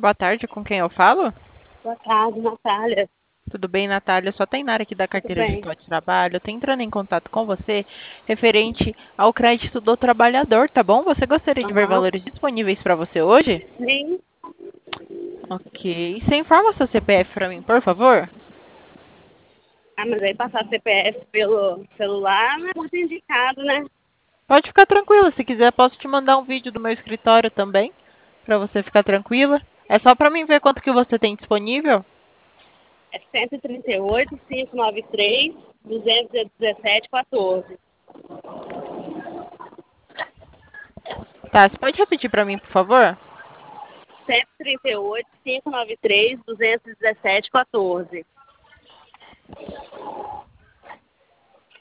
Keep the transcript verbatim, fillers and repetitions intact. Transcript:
Boa tarde, com quem eu falo? Boa tarde, Natália. Tudo bem, Natália? Só tem Nara aqui da Tudo carteira de bem? Escola de Trabalho. Eu tô entrando em contato com você referente ao crédito do trabalhador, tá bom? Você gostaria de ver Aham. valores disponíveis para você hoje? Sim. Ok. Você informa seu C P F para mim, por favor? Ah, mas aí passar C P F pelo celular não é muito indicado, né? Pode ficar tranquila. Se quiser, posso te mandar um vídeo do meu escritório também, para você ficar tranquila. É só para mim ver quanto que você tem disponível? É cento e trinta e oito, quinhentos e noventa e três, duzentos e dezessete, quatorze. Tá, você pode repetir para mim, por favor? cento e trinta e oito, quinhentos e noventa e três, duzentos e dezessete, quatorze.